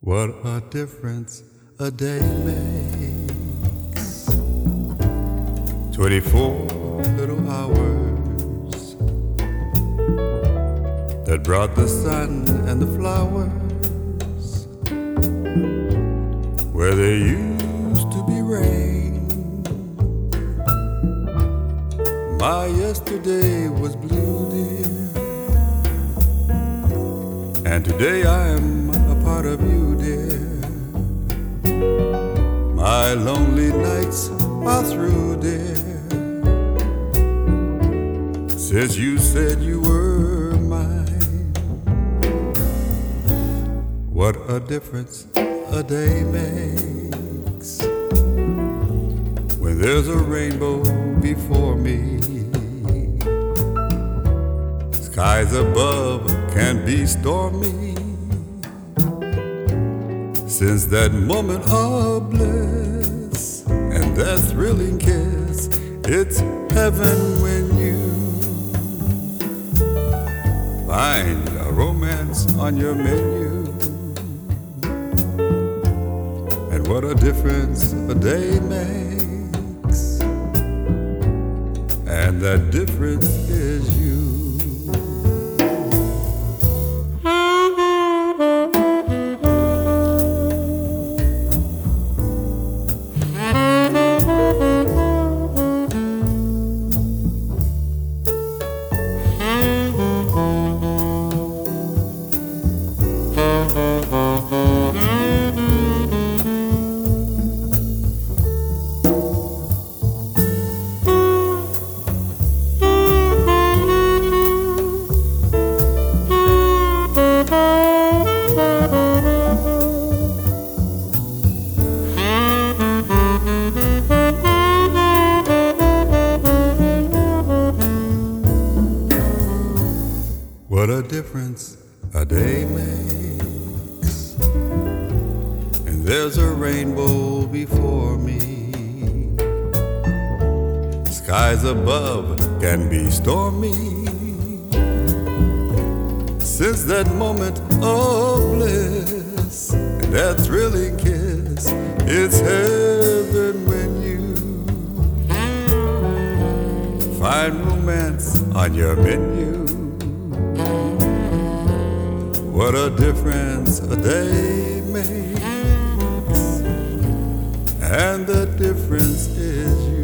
What a difference a day makes. 24 little hours that brought the sun and the flowers where there used to be rain. My yesterday was blue, dear, and today I am a part of you, dear. My lonely nights are through, dear, since you said you were mine. What a difference a day makes when there's a rainbow before me. Skies above can be stormy. Since that moment of bliss and that thrilling kiss, it's heaven when you find a romance on your menu. And what a difference a day makes, and that difference is you. What a difference a day makes, and there's a rainbow before me. Skies above can be stormy. Since that moment of bliss and that thrilling kiss, it's heaven when you find romance on your menu. What a difference a day makes, and the difference is you.